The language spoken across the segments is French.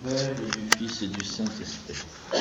Père et du Fils et du Saint-Esprit.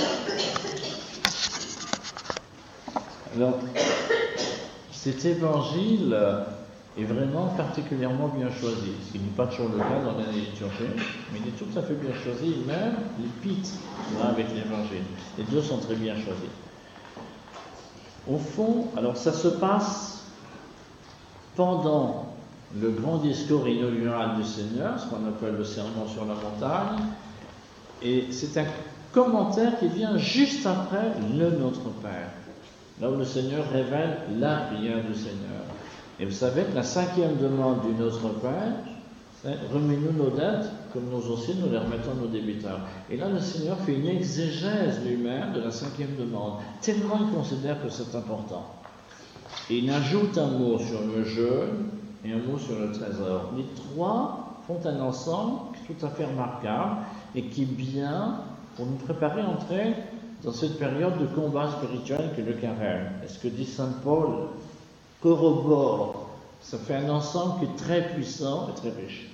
Alors, cet évangile est vraiment particulièrement bien choisi, ce qui n'est pas toujours le cas dans l'année liturgique, mais il est tout à fait bien choisi, même l'épître avec l'évangile. Les deux sont très bien choisis. Au fond, alors ça se passe pendant le grand discours inaugural du Seigneur, ce qu'on appelle le sermon sur la montagne, et c'est un commentaire qui vient juste après le Notre Père, là où le Seigneur révèle la prière du Seigneur. Et vous savez que la 5e demande du Notre Père, c'est « Remets-nous nos dettes, comme nous aussi nous les remettons à nos débiteurs ». Et là, le Seigneur fait une exégèse lui-même de la 5e demande, tellement il considère que c'est important. Et il ajoute un mot sur le jeûne et un mot sur le trésor. Les trois font un ensemble tout à fait remarquable et qui est bien pour nous préparer à entrer dans cette période de combat spirituel que le carême. Et ce que dit saint Paul corrobore. Ça fait un ensemble qui est très puissant et très riche.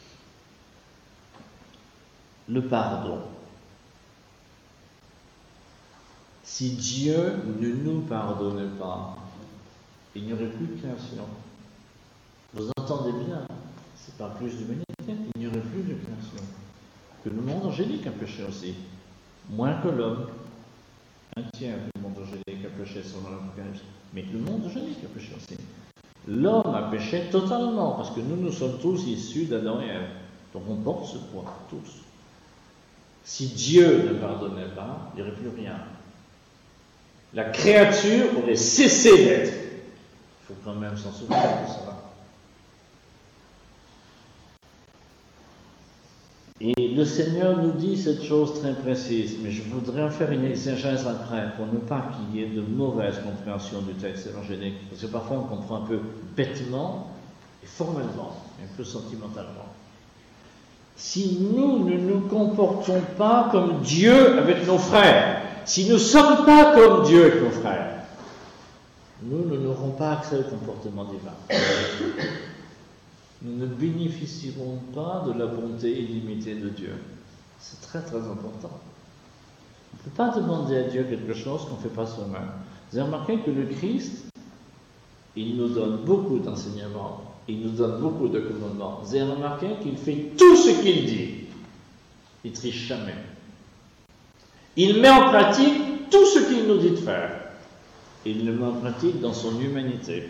Le pardon. Si Dieu ne nous pardonnait pas, il n'y aurait plus de création. Vous entendez bien, c'est pas plus d'humanité, il n'y aurait plus de création. Que le monde angélique a péché aussi, moins que l'homme. Un tiers du monde angélique a péché selon l'Apocalypse, mais le monde angélique a péché aussi. L'homme a péché totalement, parce que nous sommes tous issus d'Adam et Ève. Donc on porte ce poids, tous. Si Dieu ne pardonnait pas, il n'y aurait plus rien. La créature aurait cessé d'être. Il faut quand même s'en souvenir de ça. Et le Seigneur nous dit cette chose très précise, mais je voudrais en faire une exégèse après, pour ne pas qu'il y ait de mauvaise compréhension du texte évangélique, parce que parfois on comprend un peu bêtement et formellement, et un peu sentimentalement. Si nous ne nous comportons pas comme Dieu avec nos frères, si nous ne sommes pas comme Dieu avec nos frères, nous n'aurons pas accès au comportement divin. Nous ne bénéficierons pas de la bonté illimitée de Dieu. C'est très très important. On ne peut pas demander à Dieu quelque chose qu'on ne fait pas soi-même. Vous avez remarqué que le Christ, il nous donne beaucoup d'enseignements, il nous donne beaucoup de commandements. Vous avez remarqué qu'il fait tout ce qu'il dit. Il ne triche jamais. Il met en pratique tout ce qu'il nous dit de faire. Il le met en pratique dans son humanité.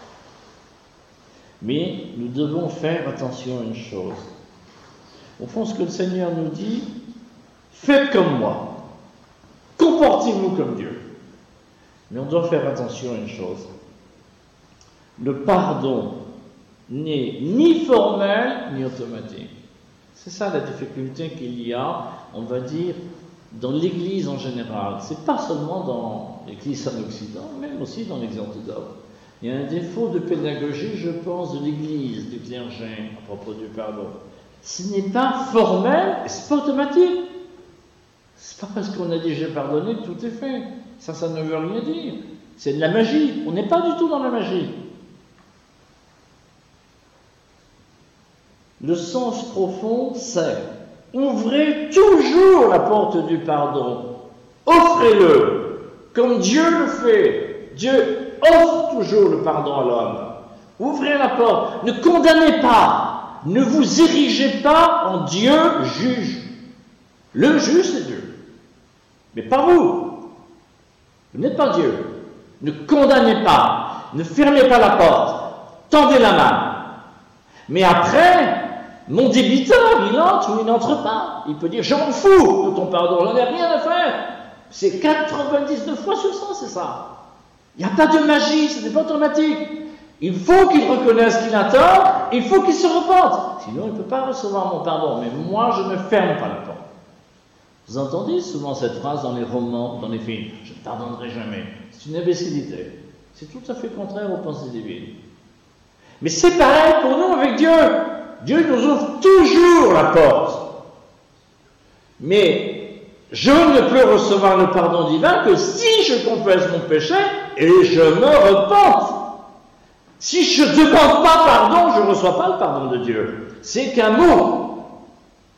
Mais nous devons faire attention à une chose. Au fond, ce que le Seigneur nous dit, faites comme moi. Comportez-vous comme Dieu. Mais on doit faire attention à une chose. Le pardon n'est ni formel ni automatique. C'est ça la difficulté qu'il y a, on va dire, dans l'Église en général. C'est pas seulement dans l'Église en Occident, mais aussi dans l'Église orthodoxe. Il y a un défaut de pédagogie, je pense, de l'Église, du clergé, à propos du pardon. Ce n'est pas formel, et ce n'est pas automatique. Ce n'est pas parce qu'on a dit j'ai pardonné que tout est fait. Ça ne veut rien dire. C'est de la magie. On n'est pas du tout dans la magie. Le sens profond, c'est ouvrez toujours la porte du pardon. Offrez-le, comme Dieu le fait. Dieu offre toujours le pardon à l'homme. Ouvrez la porte. Ne condamnez pas. Ne vous érigez pas en Dieu juge. Le juge, c'est Dieu. Mais pas vous. Vous n'êtes pas Dieu. Ne condamnez pas. Ne fermez pas la porte. Tendez la main. Mais après, mon débiteur, il entre ou il n'entre pas. Il peut dire, je m'en fous de ton pardon. J'en ai rien à faire. C'est 99 fois sur 100, c'est ça. Il n'y a pas de magie, ce n'est pas automatique. Il faut qu'il reconnaisse qu'il a tort, il faut qu'il se repente. Sinon, il ne peut pas recevoir mon pardon. Mais moi, je ne ferme pas la porte. Vous entendez souvent cette phrase dans les romans, dans les films, je ne pardonnerai jamais. C'est une imbécilité. C'est tout à fait contraire aux pensées divines. Mais c'est pareil pour nous avec Dieu. Dieu nous ouvre toujours la porte. Mais je ne peux recevoir le pardon divin que si je confesse mon péché et je me repente. Si je ne demande pas pardon, je ne reçois pas le pardon de Dieu. C'est qu'un mot.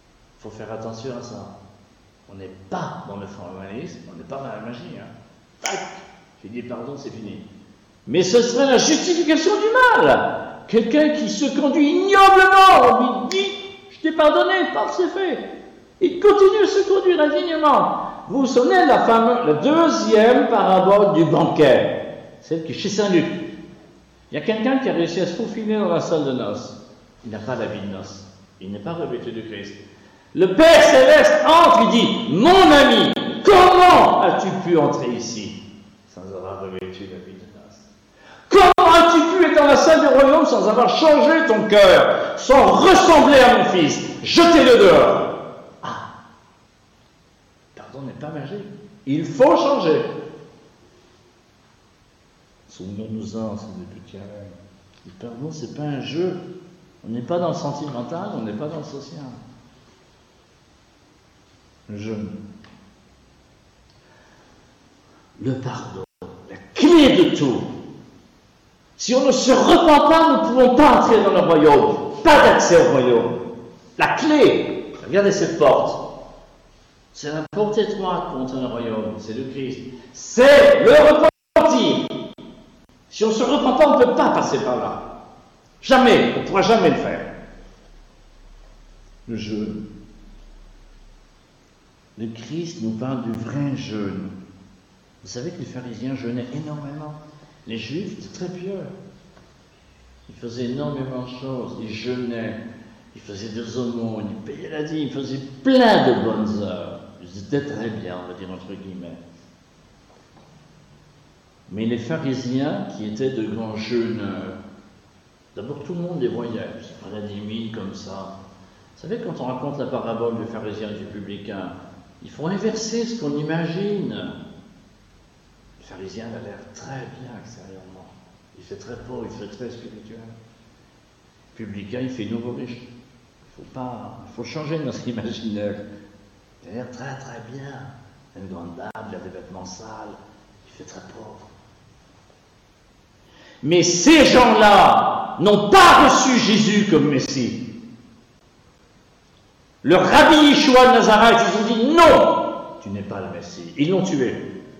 faut faire attention à ça. On n'est pas dans le formalisme, on n'est pas dans la magie. Tac, j'ai dit pardon, c'est fini. Mais ce serait la justification du mal. Quelqu'un qui se conduit ignoblement, on lui dit, je t'ai pardonné, paf, c'est fait. Il continue à se conduire indignement. Vous vous souvenez de la deuxième parabole du banquet, celle qui est chez Saint-Luc. Il y a quelqu'un qui a réussi à se faufiler dans la salle de noces. Il n'a pas d'habit de noces. Il n'est pas revêtu de Christ. Le Père Céleste entre, il dit, mon ami, comment as-tu pu entrer ici sans avoir revêtu l'habit de noces? Comment as-tu pu être dans la salle du royaume sans avoir changé ton cœur, sans ressembler à mon fils? Jetez-le dehors. Pardon n'est pas magique. Il faut changer. Souvenons-nous-en, c'est des petits rêves. Le pardon, c'est pas un jeu. On n'est pas dans le sentimental, on n'est pas dans le social. Le jeûne. Le pardon, la clé de tout. Si on ne se repent pas, nous ne pouvons pas entrer dans le royaume. Pas d'accès au royaume. La clé, regardez cette porte. C'est la porte étroite pour entrer dans le royaume, c'est le Christ. C'est le repentir. Si on ne se repent pas, on ne peut pas passer par là. Jamais, on ne pourra jamais le faire. Le jeûne. Le Christ nous parle du vrai jeûne. Vous savez que les pharisiens jeûnaient énormément. Les Juifs étaient très pieux. Ils faisaient énormément de choses. Ils jeûnaient, ils faisaient des aumônes, ils payaient la dîme, ils faisaient plein de bonnes œuvres. Ils étaient très bien, on va dire entre guillemets. Mais les pharisiens, qui étaient de grands jeûneurs, d'abord tout le monde les voyait, ils prenaient des mines comme ça. Vous savez, quand on raconte la parabole du pharisien et du publicain, il faut inverser ce qu'on imagine. Le pharisien a l'air très bien extérieurement. Il fait très pauvre, il fait très spirituel. Le publicain, il fait nouveau riche. Il faut changer notre imaginaire. Il a l'air très très bien. Une grande dame, il a des vêtements sales, il fait très pauvre. Mais ces gens-là n'ont pas reçu Jésus comme Messie. Le rabbi Yeshua de Nazareth, ils ont dit non, tu n'es pas le Messie. Ils l'ont tué.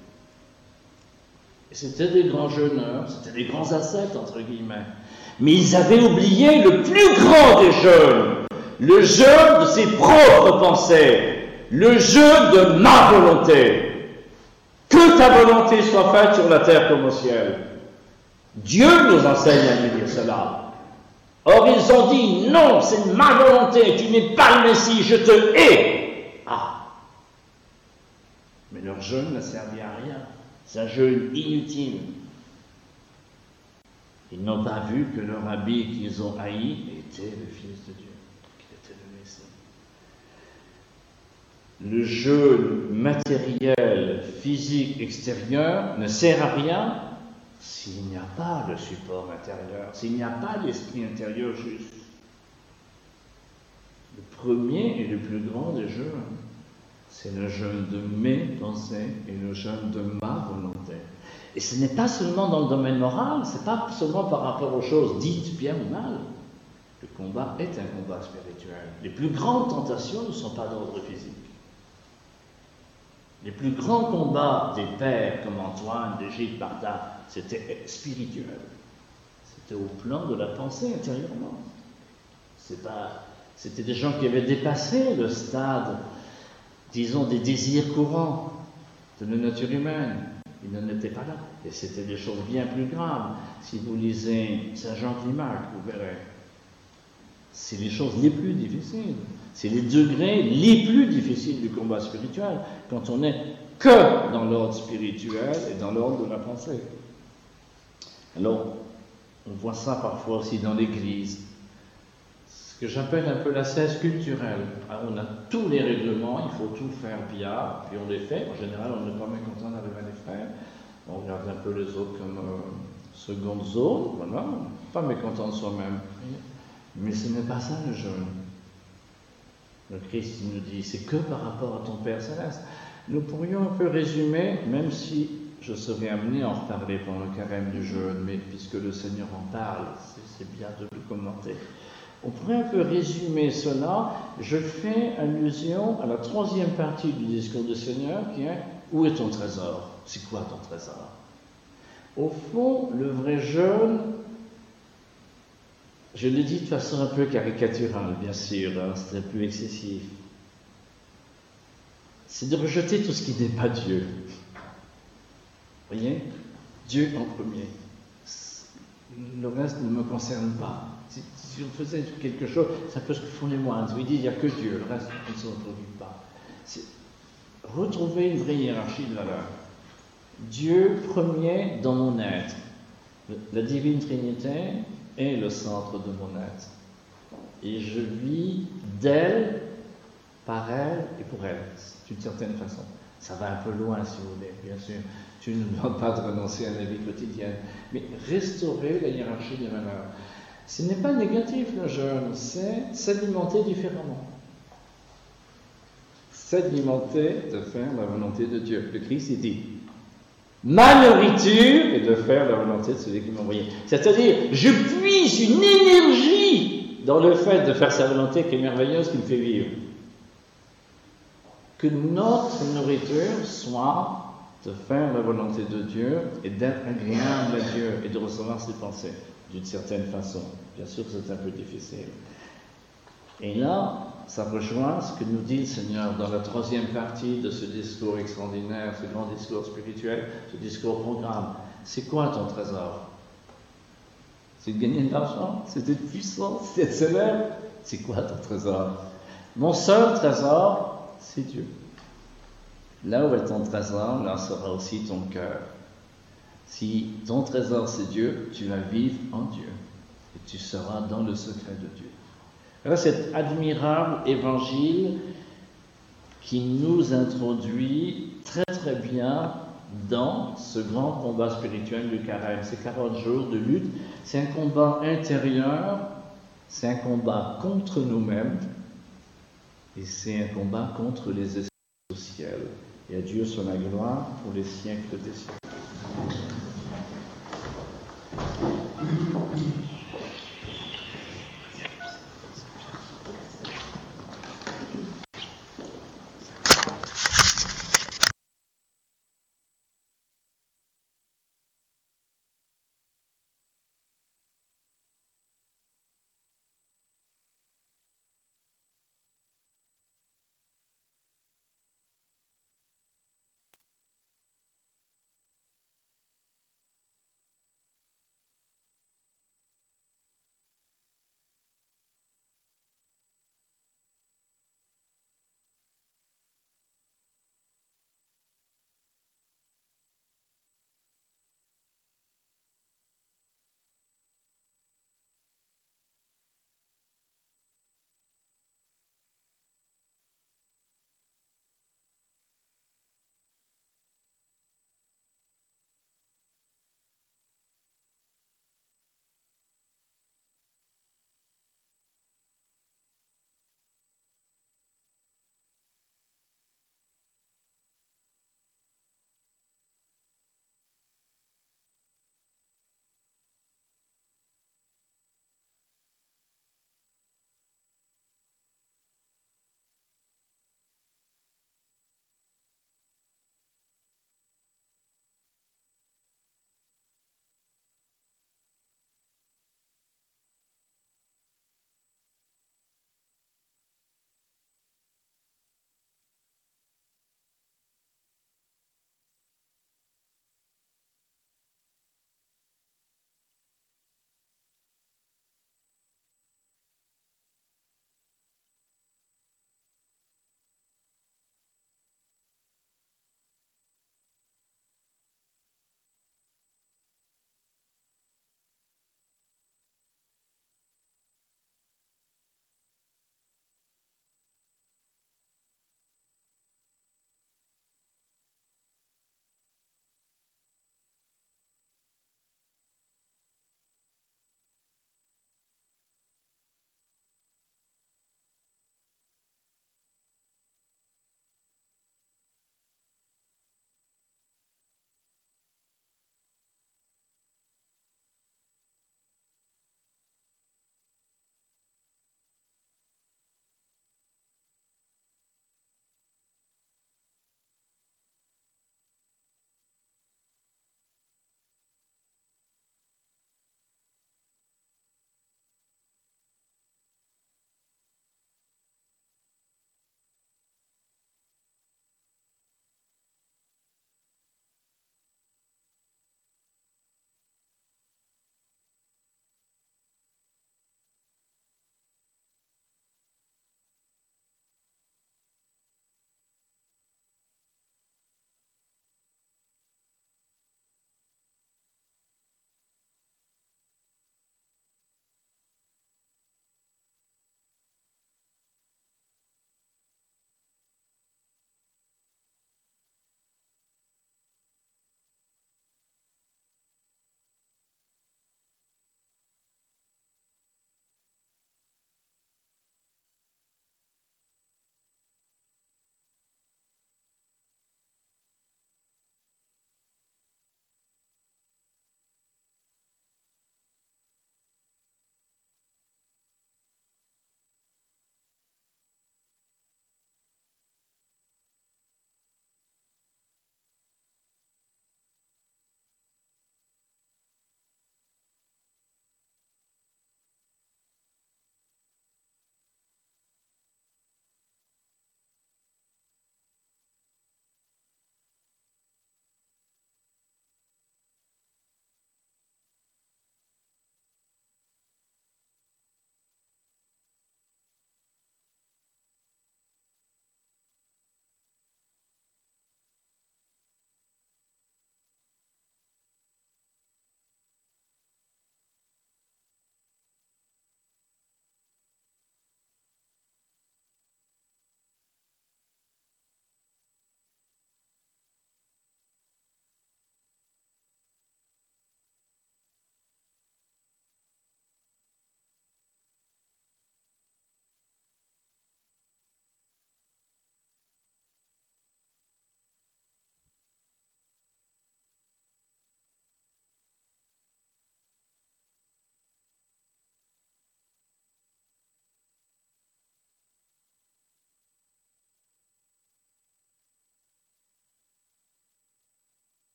Et c'était des grands jeûneurs, c'était des grands ascètes, entre guillemets. Mais ils avaient oublié le plus grand des jeûnes, le jeûne de ses propres pensées, le jeûne de ma volonté. Que ta volonté soit faite sur la terre comme au ciel. Dieu nous enseigne à nous dire cela. Or, ils ont dit, non, c'est ma volonté, tu n'es pas le Messie, je te hais. Ah. Mais leur jeûne ne servait à rien. C'est un jeûne inutile. Ils n'ont pas vu que leur rabbi qu'ils ont haï était le Fils de Dieu, qu'il était le Messie. Le jeûne matériel, physique, extérieur ne sert à rien s'il n'y a pas le support intérieur, s'il n'y a pas l'esprit intérieur juste. Le premier et le plus grand des jeûnes, c'est le jeûne de mes pensées et le jeûne de ma volonté. Et ce n'est pas seulement dans le domaine moral, ce n'est pas seulement par rapport aux choses dites bien ou mal. Le combat est un combat spirituel. Les plus grandes tentations ne sont pas d'ordre physique. Les plus grands combats des pères comme Antoine, de Gilles Barda, c'était spirituel. C'était au plan de la pensée intérieurement. C'était des gens qui avaient dépassé le stade, disons, des désirs courants de la nature humaine. Ils n'en étaient pas là. Et c'était des choses bien plus graves. Si vous lisez Saint Jean Climac, vous verrez. C'est les choses les plus difficiles. C'est les degrés les plus difficiles du combat spirituel, quand on n'est que dans l'ordre spirituel et dans l'ordre de la pensée. Alors, on voit ça parfois aussi dans l'Église. Ce que j'appelle un peu la cesse culturelle. Alors, on a tous les règlements, il faut tout faire bien, puis on les fait. En général, on n'est pas mécontent d'arriver à les faire. On regarde un peu les autres comme seconde zone, voilà. Pas mécontent de soi-même. Mais ce n'est pas ça le jeûne. Le Christ nous dit, c'est que par rapport à ton Père Céleste. Nous pourrions un peu résumer, même si je serais amené à en reparler pendant le carême du jeûne, mais puisque le Seigneur en parle, c'est bien de le commenter. On pourrait un peu résumer cela. Je fais allusion à la troisième partie du discours du Seigneur qui est « Où est ton trésor ?» C'est quoi ton trésor? Au fond, le vrai jeûne, je l'ai dit de façon un peu caricaturale, bien sûr, hein, c'est un peu excessif. C'est de rejeter tout ce qui n'est pas Dieu. Vous voyez? Dieu en premier. Le reste ne me concerne pas. Si on faisait quelque chose, c'est un peu ce que font les moines. Ils disent il n'y a que Dieu, le reste on ne s'en préoccupe pas. C'est retrouver une vraie hiérarchie de valeurs. Dieu premier dans mon être. La divine Trinité est le centre de mon être. Et je vis d'elle, par elle et pour elle, d'une certaine façon. Ça va un peu loin, si vous voulez, bien sûr. Tu ne me demandes pas de renoncer à la vie quotidienne. Mais restaurer la hiérarchie des valeurs. Ce n'est pas négatif, le jeûne, c'est s'alimenter différemment. S'alimenter de faire la volonté de Dieu. Le Christ, il dit ma nourriture est de faire la volonté de celui qui m'a envoyé. C'est-à-dire, je puise une énergie dans le fait de faire sa volonté qui est merveilleuse, qui me fait vivre. Que notre nourriture soit de faire la volonté de Dieu et d'être agréable à Dieu et de recevoir ses pensées d'une certaine façon. Bien sûr que c'est un peu difficile. Et là, ça rejoint ce que nous dit le Seigneur dans la troisième partie de ce discours extraordinaire, ce grand discours spirituel, ce discours programme. C'est quoi ton trésor? C'est de gagner de l'argent? C'est d'être puissant? C'est d'être célèbre? C'est quoi ton trésor? Mon seul trésor, c'est Dieu. Là où est ton trésor, là sera aussi ton cœur. Si ton trésor c'est Dieu, tu vas vivre en Dieu. Et tu seras dans le secret de Dieu. Alors cet admirable évangile qui nous introduit très très bien dans ce grand combat spirituel du carême. Ces 40 jours de lutte, c'est un combat intérieur, c'est un combat contre nous-mêmes et c'est un combat contre les esprits au ciel. Et à Dieu soit la gloire pour les siècles des siècles.